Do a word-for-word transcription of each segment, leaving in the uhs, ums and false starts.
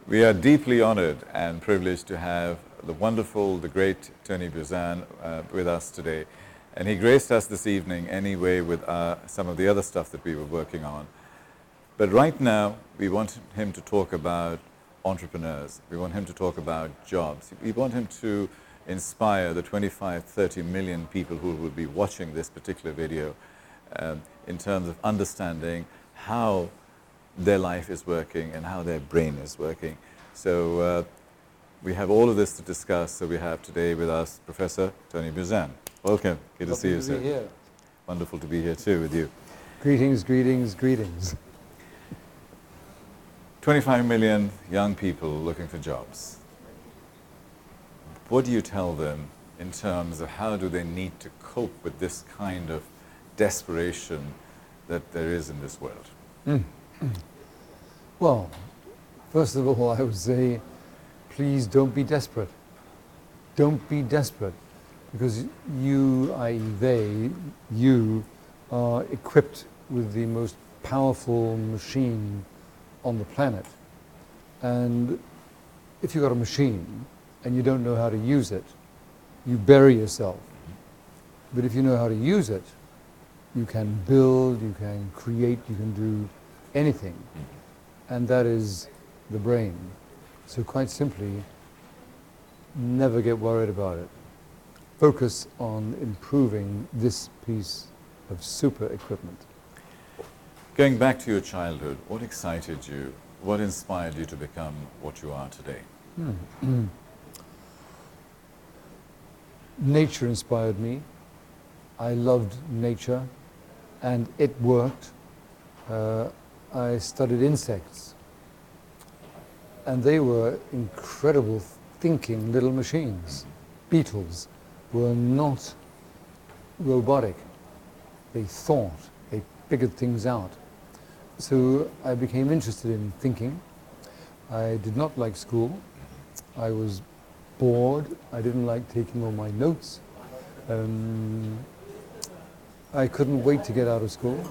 We are deeply honored and privileged to have the wonderful, the great Tony Buzan uh, with us today. And he graced us this evening anyway with uh, some of the other stuff that we were working on. But right now, we want him to talk about entrepreneurs. We want him to talk about jobs. We want him to inspire the twenty-five, thirty million people who will be watching this particular video um, in terms of understanding how their life is working and how their brain is working. So uh, we have all of this to discuss. So we have today with us Professor Tony Buzan. Welcome. Good to see you, sir. Here. Wonderful to be here too with you. Greetings, greetings, greetings. twenty-five million young people looking for jobs. What do you tell them in terms of how do they need to cope with this kind of desperation that there is in this world? Mm. Well, first of all, I would say, please don't be desperate. Don't be desperate, because you, that is they, you, are equipped with the most powerful machine on the planet. And if you've got a machine and you don't know how to use it, you bury yourself. But if you know how to use it, you can build, you can create, you can do anything. And that is the brain. So quite simply, never get worried about it. Focus on improving this piece of super equipment. Going back to your childhood, what excited you? What inspired you to become what you are today? Hmm. Nature inspired me. I loved nature, and it worked. Uh, I studied insects, and they were incredible thinking little machines. Beetles were not robotic. They thought, they figured things out. So I became interested in thinking. I did not like school. I was bored. I didn't like taking all my notes. Um, I couldn't wait to get out of school.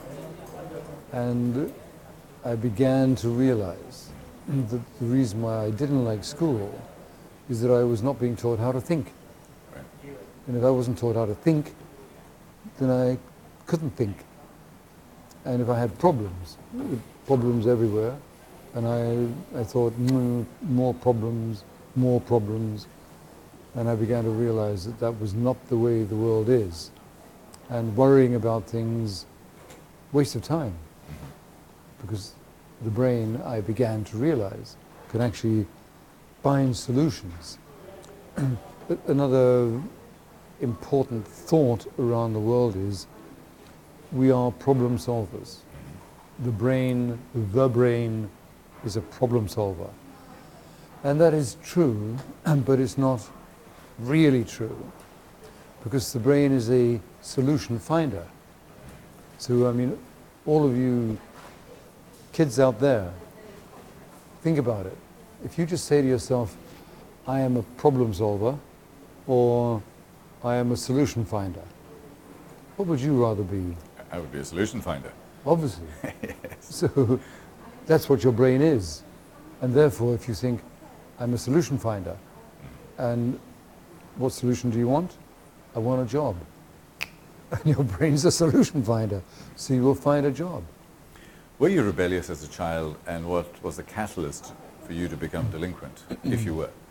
And I began to realize that the reason why I didn't like school is that I was not being taught how to think. And if I wasn't taught how to think, then I couldn't think. And if I had problems, problems everywhere, and I, I thought, mm, more problems, more problems, and I began to realize that that was not the way the world is. And worrying about things, waste of time. Because the brain, I began to realize, can actually find solutions. Another important thought around the world is we are problem solvers. The brain, the brain is a problem solver. And that is true, but it's not really true, because the brain is a solution finder. So, I mean, all of you kids out there, think about it. If you just say to yourself, I am a problem solver, or I am a solution finder, what would you rather be? I would be a solution finder. Obviously. Yes. So that's what your brain is. And therefore, if you think, I'm a solution finder, and what solution do you want? I want a job. And your brain's a solution finder, so you will find a job. Were you rebellious as a child, and what was the catalyst for you to become delinquent, if you were?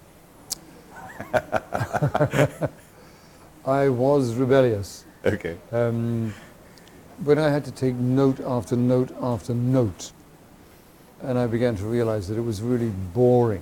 I was rebellious. Okay. Um, when I had to take note after note after note, and I began to realize that it was really boring,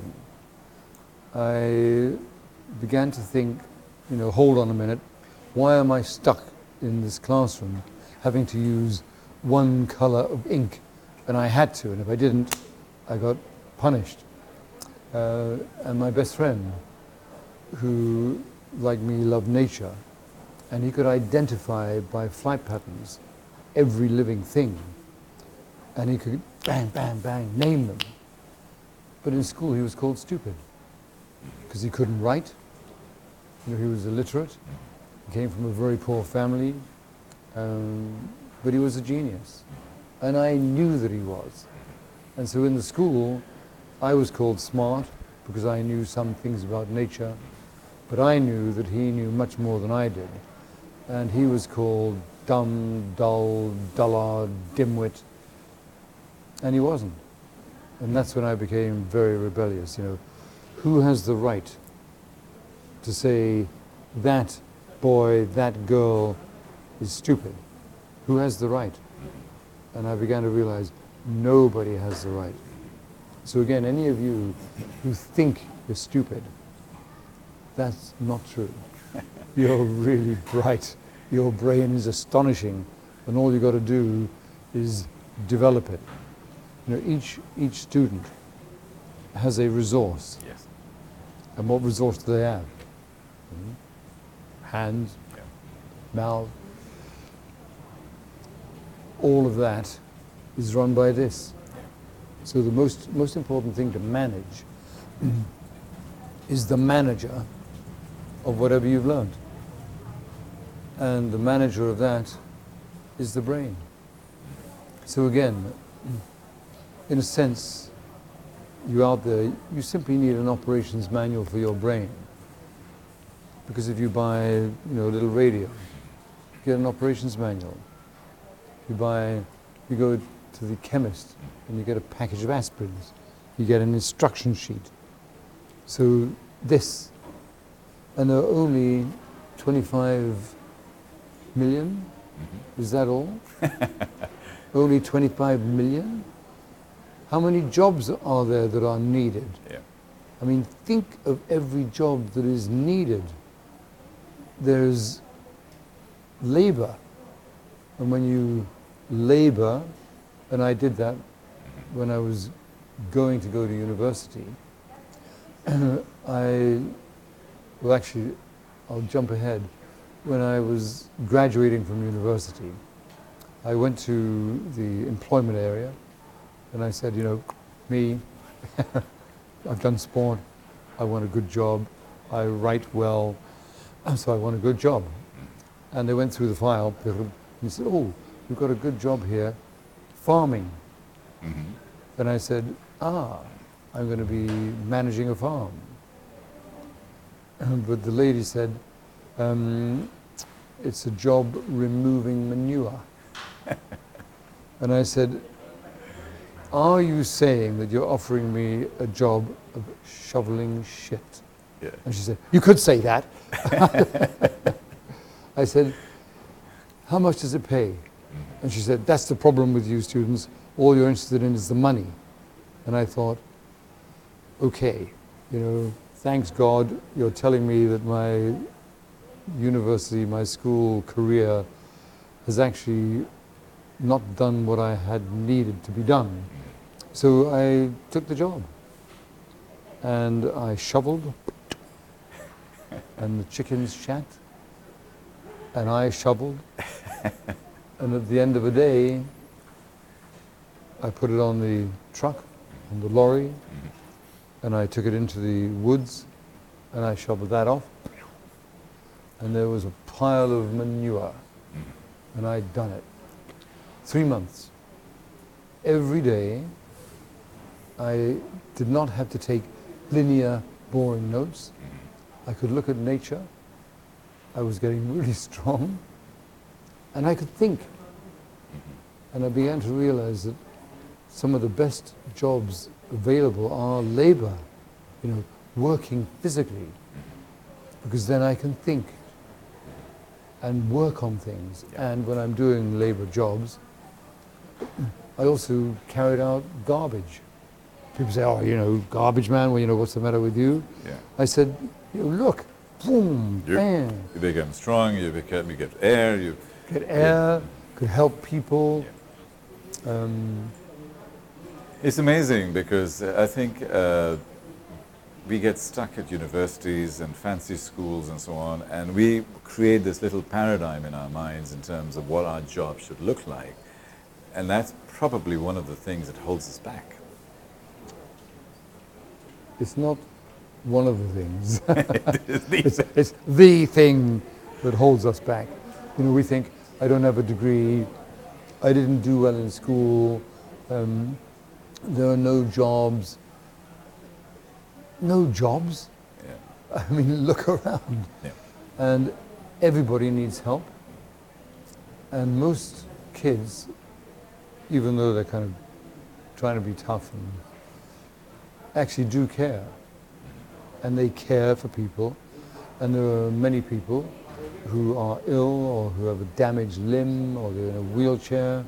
I began to think, you know, hold on a minute, why am I stuck in this classroom having to use one color of ink? And I had to, and if I didn't, I got punished. Uh, and my best friend, who, like me, loved nature, and he could identify by flight patterns every living thing, and he could bang, bang, bang, name them. But in school he was called stupid, because he couldn't write. You know, he was illiterate. He came from a very poor family, um, but he was a genius. And I knew that he was. And so in the school, I was called smart because I knew some things about nature, but I knew that he knew much more than I did. And he was called dumb, dull, dullard, dimwit, and he wasn't. And that's when I became very rebellious. You know, who has the right to say that boy, that girl is stupid? Who has the right? And I began to realize nobody has the right. So again, any of you who think you're stupid, that's not true. You're really bright. Your brain is astonishing, and all you've got to do is develop it. You know, each each student has a resource. Yes. And what resource do they have? Hmm? Hands, Yeah. mouth. All of that is run by this. So the most most important thing to manage is the manager of whatever you've learned. And the manager of that is the brain. So again, in a sense, you out there, you simply need an operations manual for your brain. Because if you buy, you know, a little radio, you get an operations manual. You buy, you go to the chemist and you get a package of aspirins. You get an instruction sheet. So this, and there are only twenty-five million? Mm-hmm. Is that all? Only twenty-five million? How many jobs are there that are needed? Yeah. I mean, think of every job that is needed. There's labor. And when you labor, and I did that when I was going to go to university, I, well actually, I'll jump ahead. When I was graduating from university, I went to the employment area and I said, you know, me, I've done sport, I want a good job, I write well, so I want a good job. And they went through the file and he said, oh, you've got a good job here, farming. Mm-hmm. And I said, ah, I'm going to be managing a farm. But the lady said, um, it's a job removing manure. And I said, are you saying that you're offering me a job of shoveling shit? Yeah. And she said, you could say that. I said, how much does it pay? Mm-hmm. And she said, that's the problem with you students. All you're interested in is the money. And I thought, okay, you know, thanks God you're telling me that my university, my school career has actually not done what I had needed to be done. So I took the job and I shoveled and the chickens shat and I shoveled and at the end of the day I put it on the truck, on the lorry, and I took it into the woods and I shoveled that off and there was a pile of manure and I'd done it. Three months. Every day I did not have to take linear, boring notes. I could look at nature. I was getting really strong and I could think. And I began to realize that some of the best jobs available are labor, you know, working physically, because then I can think and work on things. Yeah. And when I'm doing labor jobs, I also carried out garbage. People say, oh, you know, garbage man, well, you know, what's the matter with you? Yeah. I said, you know, look, boom, You're, bam. You become strong, you, become, you get air. You get air, yeah. could help people. Yeah. Um, It's amazing because uh, I think uh, we get stuck at universities and fancy schools and so on, and we create this little paradigm in our minds in terms of what our job should look like. And that's probably one of the things that holds us back. It's not one of the things. the it's, it's the thing that holds us back. You know, we think, I don't have a degree, I didn't do well in school, um, there are no jobs. no jobs. Yeah. I mean, look around. Yeah. And everybody needs help. And most kids, even though they're kind of trying to be tough, and actually do care. And they care for people. And there are many people who are ill or who have a damaged limb or they're in a wheelchair.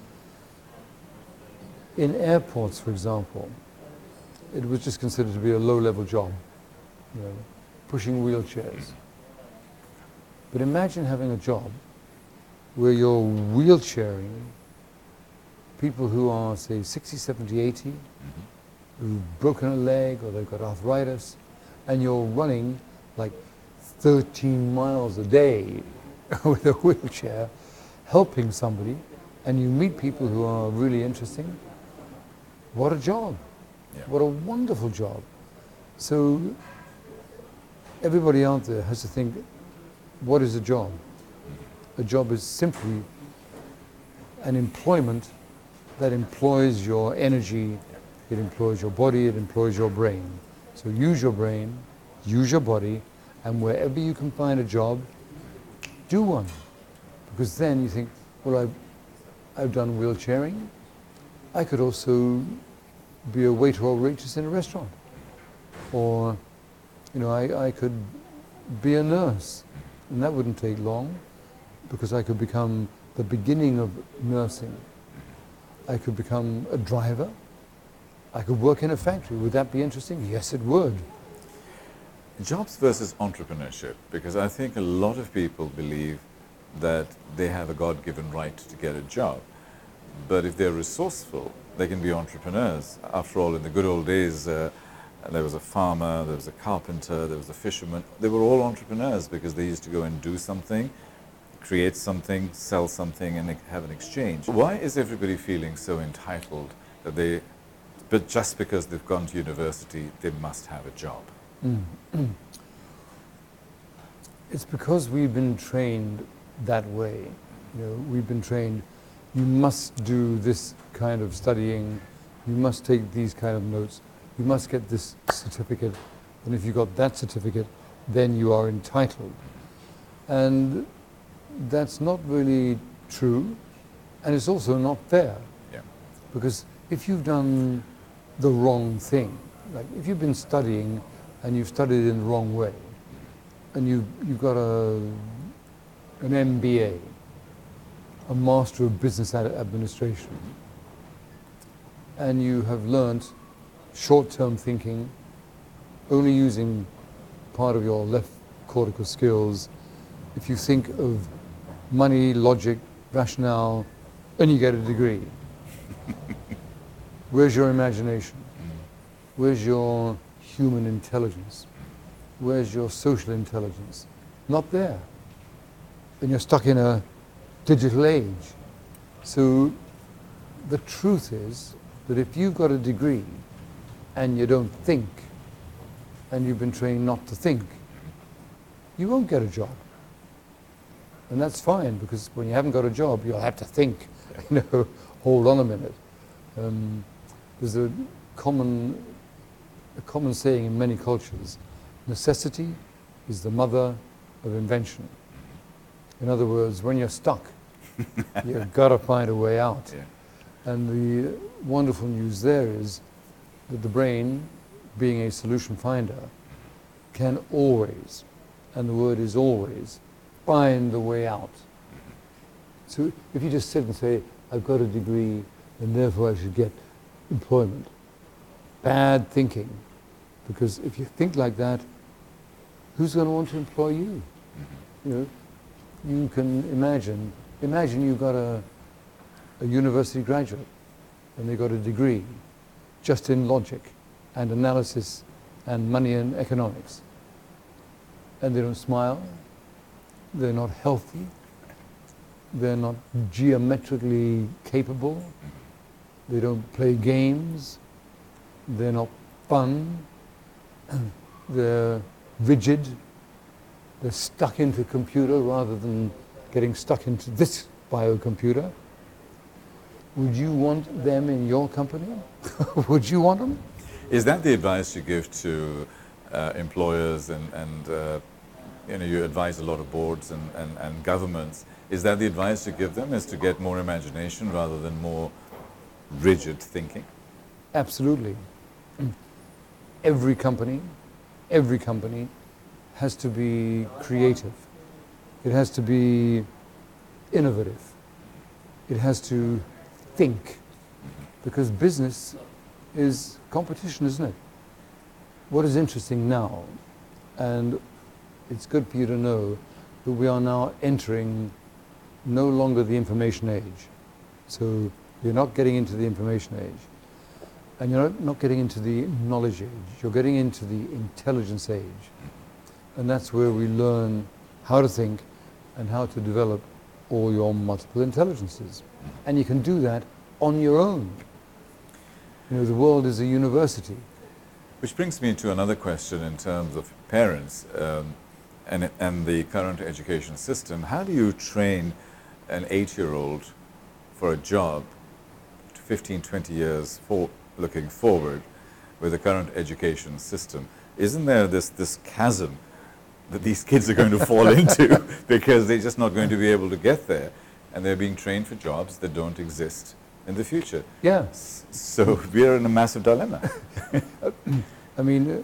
In airports, for example, it was just considered to be a low-level job, you know, pushing wheelchairs. But imagine having a job where you're wheelchairing people who are, say, sixty, seventy, eighty, mm-hmm. who've broken a leg or they've got arthritis, and you're running like thirteen miles a day with a wheelchair, helping somebody, and you meet people who are really interesting. What a job. Yeah. What a wonderful job. So everybody out there has to think, what is a job? A job is simply an employment that employs your energy, it employs your body, it employs your brain. So use your brain, use your body, and wherever you can find a job, do one. Because then you think, well, I've, I've done wheelchairing. I could also be a waiter or waitress in a restaurant. Or, you know, I, I could be a nurse. And that wouldn't take long, because I could become the beginning of nursing. I could become a driver. I could work in a factory. Would that be interesting? Yes, it would. Jobs versus entrepreneurship, because I think a lot of people believe that they have a God-given right to get a job. But if they're resourceful, they can be entrepreneurs. After all, in the good old days, uh, there was a farmer, there was a carpenter, there was a fisherman. They were all entrepreneurs because they used to go and do something, create something, sell something, and have an exchange. Why is everybody feeling so entitled that they, but just because they've gone to university, they must have a job? Mm. It's because we've been trained that way. You know, we've been trained, you must do this kind of studying, you must take these kind of notes, you must get this certificate, and if you got that certificate, then you are entitled. And that's not really true, and it's also not fair. Yeah. Because if you've done the wrong thing, like if you've been studying and you've studied in the wrong way, and you, you've got a, an M B A, a Master of Business Administration, and you have learnt short-term thinking, only using part of your left cortical skills. If you think of money, logic, rationale, and you get a degree, where's your imagination? Where's your human intelligence? Where's your social intelligence? Not there. And you're stuck in a digital age. So the truth is that if you've got a degree and you don't think, and you've been trained not to think, you won't get a job. And that's fine, because when you haven't got a job, you'll have to think, you know, hold on a minute. Um, there's a common, a common saying in many cultures, necessity is the mother of invention. In other words, when you're stuck, you've got to find a way out. Yeah. And the wonderful news there is that the brain, being a solution finder, can always, and the word is always, find the way out. So if you just sit and say, I've got a degree and therefore I should get employment, bad thinking. Because if you think like that, who's going to want to employ you? Mm-hmm. You know, you can imagine, imagine you've got a, a university graduate and they got a degree just in logic and analysis and money and economics. And they don't smile, they're not healthy, they're not geometrically capable, they don't play games, they're not fun, they're rigid, they're stuck into computer rather than getting stuck into this biocomputer. Would you want them in your company? Would you want them? Is that the advice you give to uh, employers and, and uh, you know, you advise a lot of boards and, and, and governments. Is that the advice you give them, is to get more imagination rather than more rigid thinking? Absolutely. Every company, every company has to be creative. It has to be innovative. It has to think. Because business is competition, isn't it? What is interesting now, and it's good for you to know, that we are now entering no longer the information age. So you're not getting into the information age. And you're not, not getting into the knowledge age. You're getting into the intelligence age. And that's where we learn how to think and how to develop all your multiple intelligences. And you can do that on your own. You know, the world is a university. Which brings me to another question in terms of parents um, and, and the current education system. How do you train an eight-year-old for a job fifteen, twenty years for looking forward with the current education system? Isn't there this, this chasm that these kids are going to fall into because they're just not going to be able to get there, and they're being trained for jobs that don't exist in the future? Yeah. So we're in a massive dilemma. I mean,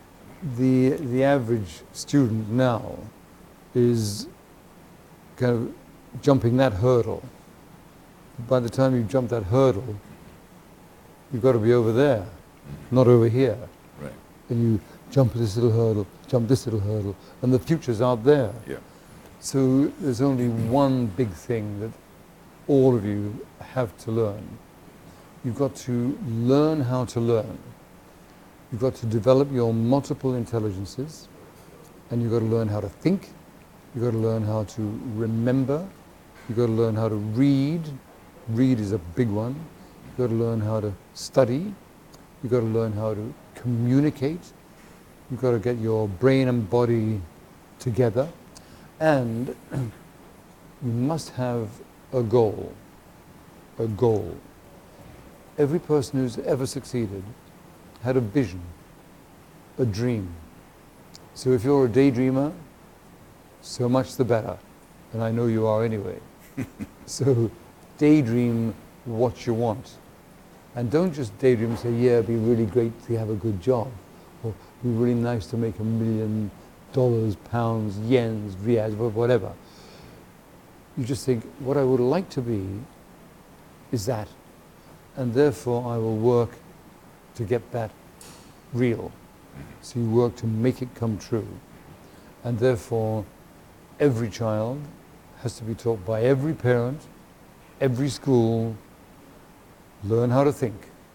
the, the average student now is kind of jumping that hurdle. By the time you jump that hurdle, you've got to be over there, not over here. Right. And you jump this little hurdle, jump this little hurdle, and the future's out there. Yeah. So there's only one big thing that all of you have to learn. You've got to learn how to learn. You've got to develop your multiple intelligences, and you've got to learn how to think. You've got to learn how to remember. You've got to learn how to read. Read is a big one. You've got to learn how to study. You've got to learn how to communicate. You've got to get your brain and body together. And you must have a goal. A goal. Every person who's ever succeeded had a vision, a dream. So if you're a daydreamer, so much the better. And I know you are anyway. So daydream what you want. And don't just daydream and say, yeah, it'd be really great to have a good job. Or it'd be really nice to make a million dollars, pounds, yens, riyals, whatever. You just think, what I would like to be is that. And therefore I will work to get that real. So you work to make it come true. And therefore every child has to be taught by every parent, every school, learn how to think,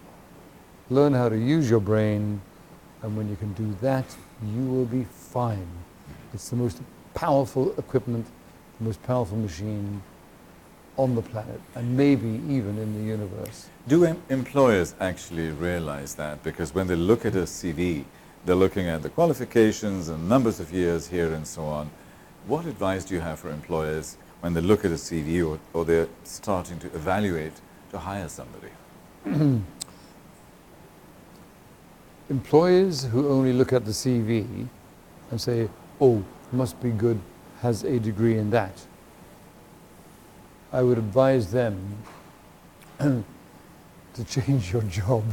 learn how to use your brain, and when you can do that, you will be fine. It's the most powerful equipment, the most powerful machine on the planet, and maybe even in the universe. Do em employers actually realize that? Because when they look at a C V, they're looking at the qualifications and numbers of years here and so on. What advice do you have for employers when they look at a C V, or, or they're starting to evaluate to hire somebody? Employers who only look at the C V and say, oh, must be good, has a degree in that, I would advise them to change your job.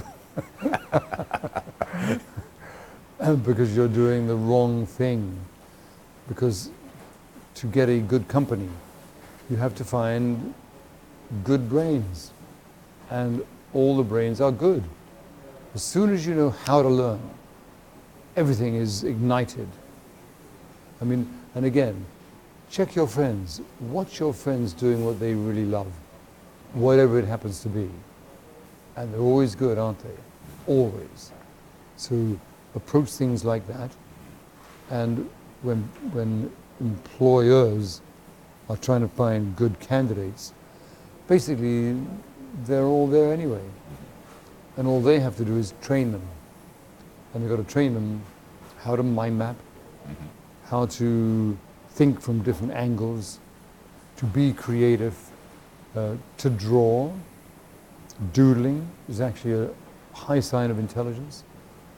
Because you're doing the wrong thing. Because to get a good company, you have to find good brains. And all the brains are good. As soon as you know how to learn, everything is ignited. I mean, and again, check your friends. Watch your friends doing what they really love, whatever it happens to be. And they're always good, aren't they? Always. So approach things like that. And when, when employers are trying to find good candidates, basically they're all there anyway. And all they have to do is train them. And they've got to train them how to mind map, mm-hmm. how to think from different angles, to be creative, uh, to draw. Doodling is actually a high sign of intelligence.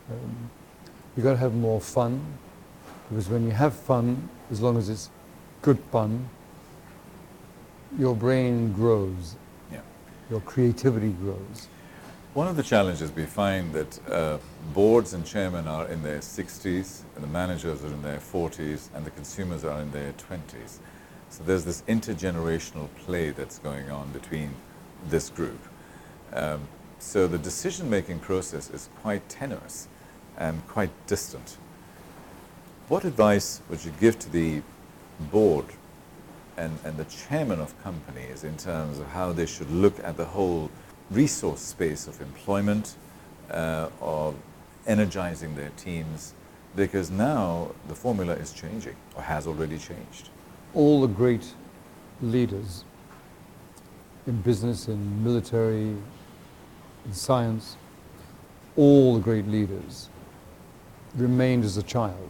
Um, you've got to have more fun, because when you have fun, as long as it's good fun, your brain grows, Yeah. your creativity grows. One of the challenges we find that uh, boards and chairmen are in their sixties, and the managers are in their forties, and the consumers are in their twenties. So there's this intergenerational play that's going on between this group. Um, so the decision-making process is quite tenuous and quite distant. What advice would you give to the board and, and the chairman of companies in terms of how they should look at the whole resource space of employment, uh, of energizing their teams, because now the formula is changing, or has already changed? All the great leaders in business, in military, in science, all the great leaders remained as a child.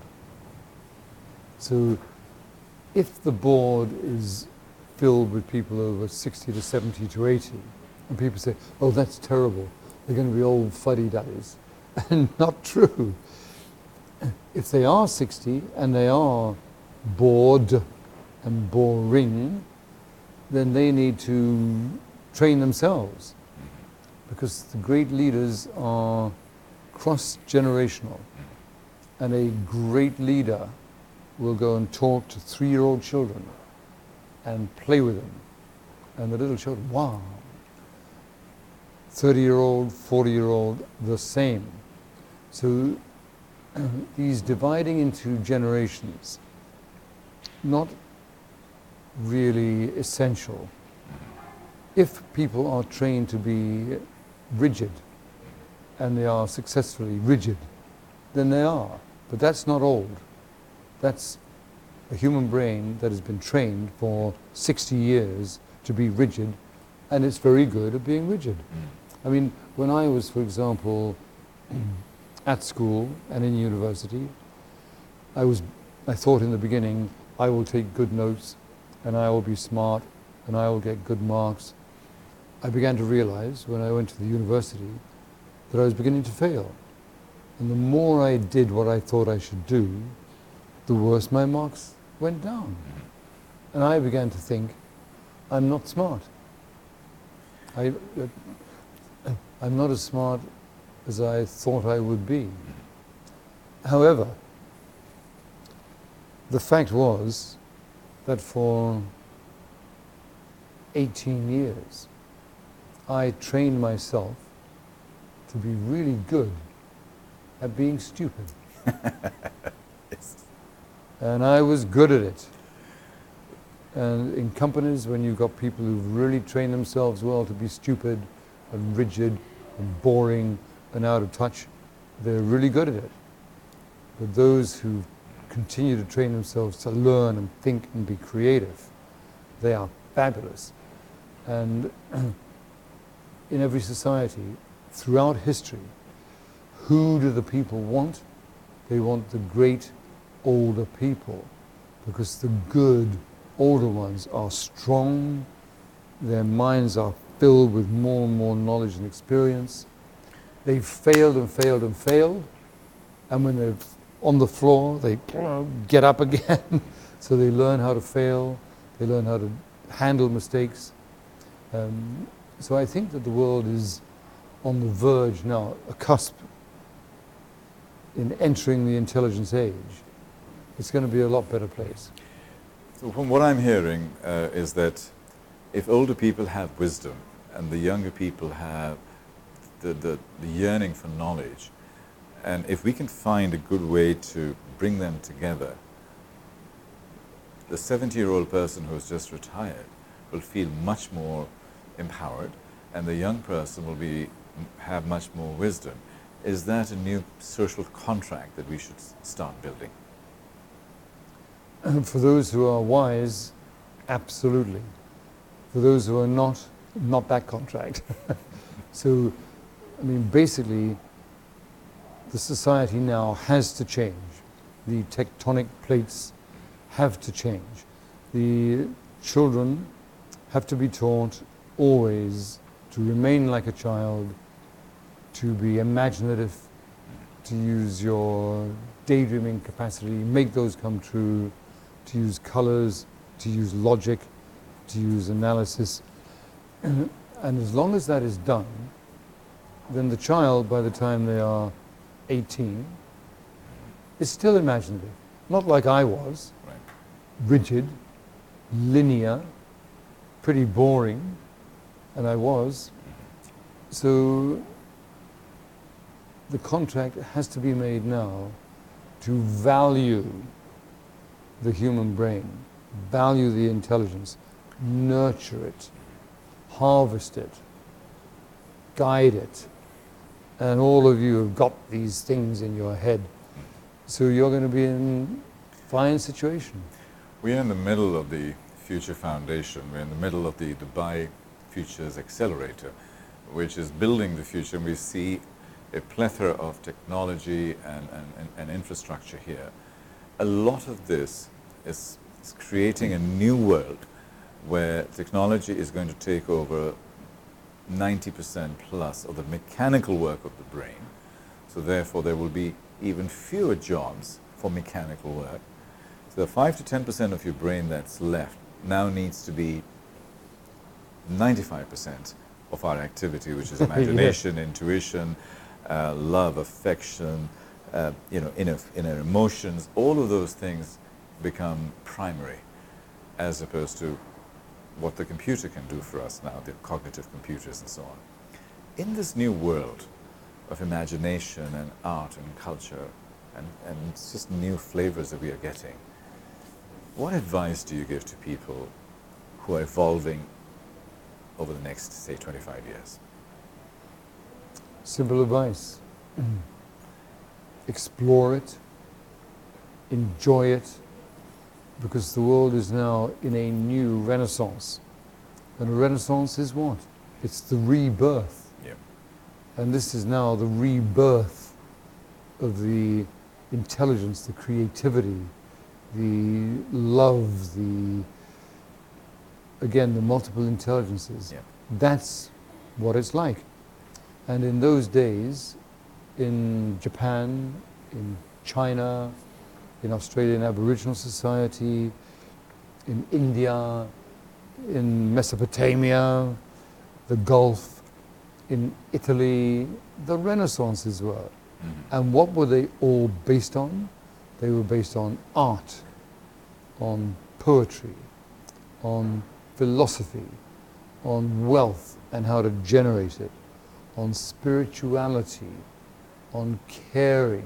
So if the board is filled with people over sixty to seventy to eighty, and people say, oh, that's terrible, they're going to be old fuddy-duddies, and not true. If they are sixty and they are bored and boring, then they need to train themselves, because the great leaders are cross-generational, and a great leader will go and talk to three-year-old children and play with them, and the little children, wow, thirty-year-old, forty-year-old, the same. So these dividing into generations, not really essential. If people are trained to be rigid, and they are successfully rigid, then they are. But that's not old. That's a human brain that has been trained for sixty years to be rigid, and it's very good at being rigid. I mean, when I was, for example, at school and in university, I was, I thought in the beginning, I will take good notes, and I will be smart, and I will get good marks. I began to realize when I went to the university that I was beginning to fail. And the more I did what I thought I should do, the worse my marks went down. And I began to think, I'm not smart. I, uh, I'm not as smart as I thought I would be. However, the fact was that for eighteen years, I trained myself to be really good at being stupid. Yes. And I was good at it. And in companies, when you've got people who've really trained themselves well to be stupid and rigid and boring and out of touch, they're really good at it. But those who continue to train themselves to learn and think and be creative, they are fabulous. And in every society, throughout history, who do the people want? They want the great older people, because the good older ones are strong, their minds are filled with more and more knowledge and experience. They've failed and failed and failed, and when they're on the floor, they get up again. So they learn how to fail, they learn how to handle mistakes. Um, so I think that the world is on the verge now, a cusp in entering the intelligence age. It's going to be a lot better place. So from what I'm hearing uh, is that if older people have wisdom and the younger people have the, the, the yearning for knowledge, and if we can find a good way to bring them together, the seventy-year-old person who's just retired will feel much more empowered, and the young person will be have much more wisdom. Is that a new social contract that we should start building? And for those who are wise, absolutely. For those who are not, not that contract. So, I mean, basically, the society now has to change. The tectonic plates have to change. The children have to be taught always to remain like a child, to be imaginative, to to use your daydreaming capacity, make those come true, to use colors, to use logic, to use analysis. And as long as that is done, then the child, by the time they are eighteen, is still imaginative. Not like I was, Right. rigid, linear, pretty boring, and I was. So the contract has to be made now to value the human brain, value the intelligence, nurture it, harvest it, guide it. And all of you have got these things in your head. So you're going to be in a fine situation. We're in the middle of the Future Foundation. We're in the middle of the Dubai Futures Accelerator, which is building the future. And we see a plethora of technology and, and, and infrastructure here. A lot of this is, is creating a new world where technology is going to take over ninety percent plus of the mechanical work of the brain. So therefore there will be even fewer jobs for mechanical work. So the five to ten percent of your brain that's left now needs to be ninety-five percent of our activity, which is imagination, yeah. intuition, uh, love, affection, uh, you know, inner, inner emotions. All of those things become primary, as opposed to what the computer can do for us now, the cognitive computers and so on. In this new world of imagination and art and culture, and, and it's just new flavors that we are getting, what advice do you give to people who are evolving over the next, say, twenty-five years? Simple advice. Explore it, enjoy it, because the world is now in a new renaissance. And a renaissance is what? It's the rebirth. Yeah. And this is now the rebirth of the intelligence, the creativity, the love, the, again, the multiple intelligences. Yeah. That's what it's like. And in those days, in Japan, in China, in Australian Aboriginal society, in India, in Mesopotamia, the Gulf, in Italy, the Renaissances were. Mm-hmm. And what were they all based on? They were based on art, on poetry, on philosophy, on wealth and how to generate it, on spirituality, on caring,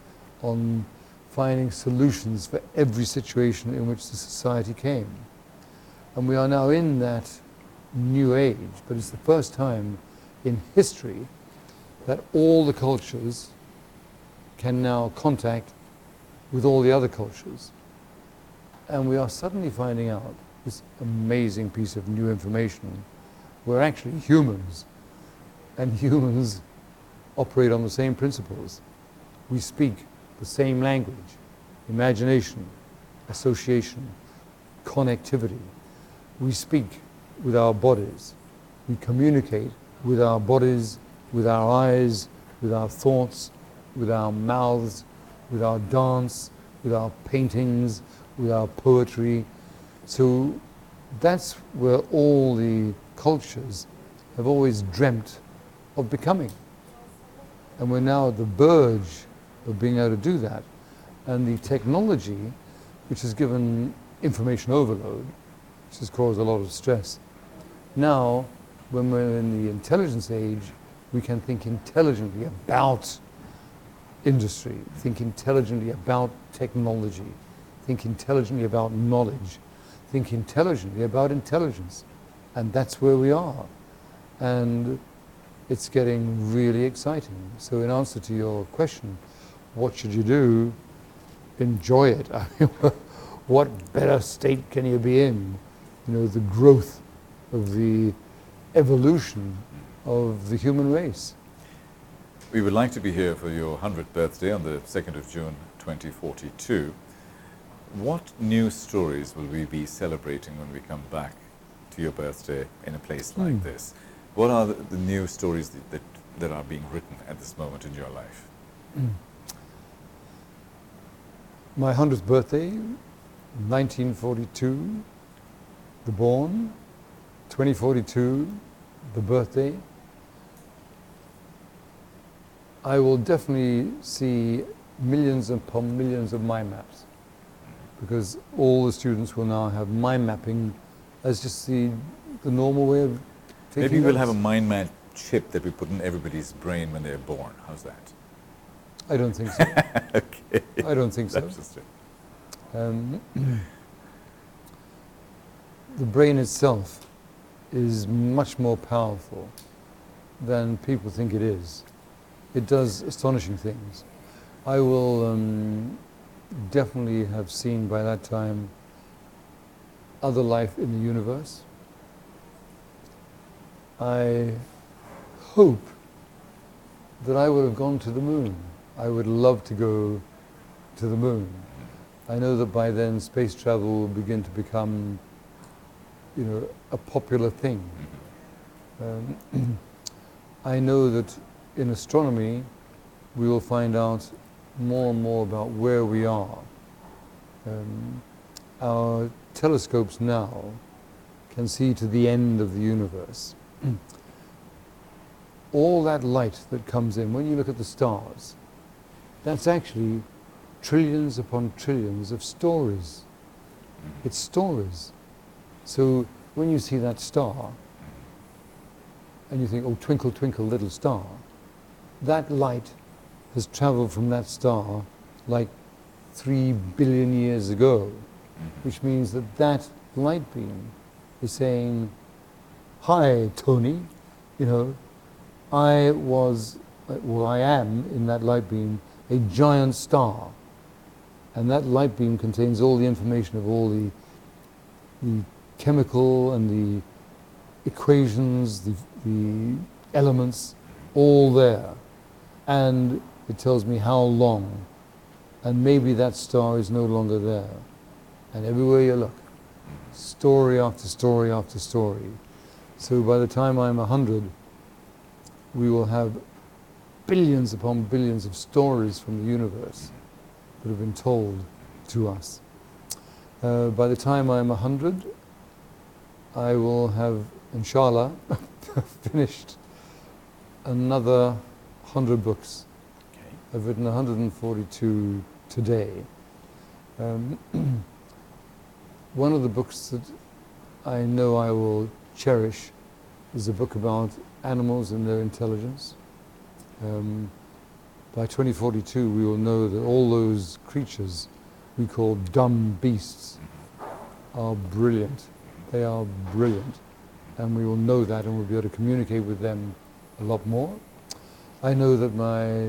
on finding solutions for every situation in which the society came. And we are now in that new age, but it's the first time in history that all the cultures can now contact with all the other cultures. And we are suddenly finding out this amazing piece of new information. We're actually humans, and humans operate on the same principles. We speak the same language: imagination, association, connectivity. We speak with our bodies. We communicate with our bodies, with our eyes, with our thoughts, with our mouths, with our dance, with our paintings, with our poetry. So that's where all the cultures have always dreamt of becoming. And we're now at the verge of being able to do that. And the technology, which has given information overload, which has caused a lot of stress. Now, when we're in the intelligence age, we can think intelligently about industry, think intelligently about technology, think intelligently about knowledge, think intelligently about intelligence. And that's where we are. And it's getting really exciting. So in answer to your question, what should you do? Enjoy it. I mean, what better state can you be in? You know, the growth of the evolution of the human race. We would like to be here for your hundredth birthday on the second of June twenty forty-two. What new stories will we be celebrating when we come back to your birthday in a place like Mm. this? What are the, the new stories that, that, that are being written at this moment in your life? Mm. My hundredth birthday, nineteen forty-two, the born, twenty forty-two, the birthday. I will definitely see millions upon millions of mind maps, because all the students will now have mind mapping as just the, the normal way of taking Maybe we'll notes. have a mind map chip that we put in everybody's brain when they're born. How's that? I don't think so. Okay. I don't think so. That's just it. Um, the brain itself is much more powerful than people think it is. It does astonishing things. I will um, definitely have seen by that time other life in the universe. I hope that I would have gone to the moon. I would love to go to the moon. I know that by then space travel will begin to become, you know, a popular thing. Um, I know that in astronomy we will find out more and more about where we are. Um, our telescopes now can see to the end of the universe. All that light that comes in, when you look at the stars, that's actually trillions upon trillions of stories. It's stories. So when you see that star, and you think, oh, twinkle, twinkle, little star, that light has traveled from that star like three billion years ago, which means that that light beam is saying, hi, Tony, you know, I was, well, I am in that light beam a giant star. And that light beam contains all the information of all the, the chemical and the equations, the, the elements, all there. And it tells me how long. And maybe that star is no longer there. And everywhere you look, story after story after story. So by the time I'm a hundred, we will have billions upon billions of stories from the universe that have been told to us. Uh, by the time I'm a hundred, I will have, inshallah, finished another hundred books. Okay. I've written one hundred forty-two today. Um, one of the books that I know I will cherish is a book about animals and their intelligence. Um, by twenty forty-two, we will know that all those creatures we call dumb beasts are brilliant. They are brilliant. And we will know that, and we'll be able to communicate with them a lot more. I know that my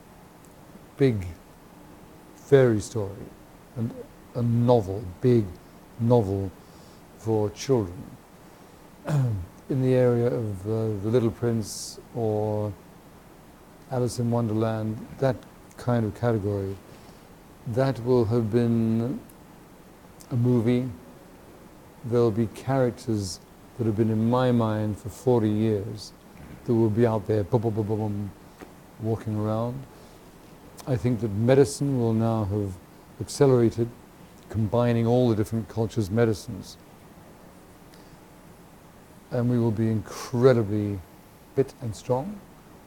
big fairy story, and a novel, big novel for children, in the area of uh, The Little Prince or Alice in Wonderland, that kind of category, that will have been a movie. There'll be characters that have been in my mind for forty years that will be out there, boom, boom, boom, boom, walking around. I think that medicine will now have accelerated, combining all the different cultures' medicines. And we will be incredibly fit and strong.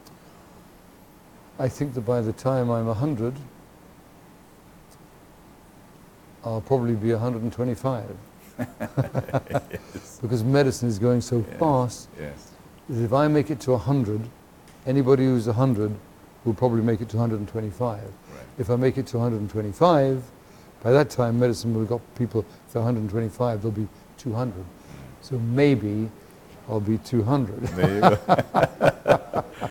I think that by the time I'm a hundred, I'll probably be one hundred twenty-five. Yes. Because medicine is going so Yes. fast Yes. that if I make it to one hundred, anybody who's one hundred will probably make it to one hundred twenty-five. Right. If I make it to one hundred twenty-five, by that time medicine will have got people, for one hundred twenty-five, they'll be two hundred. So maybe I'll be two hundred. There you go.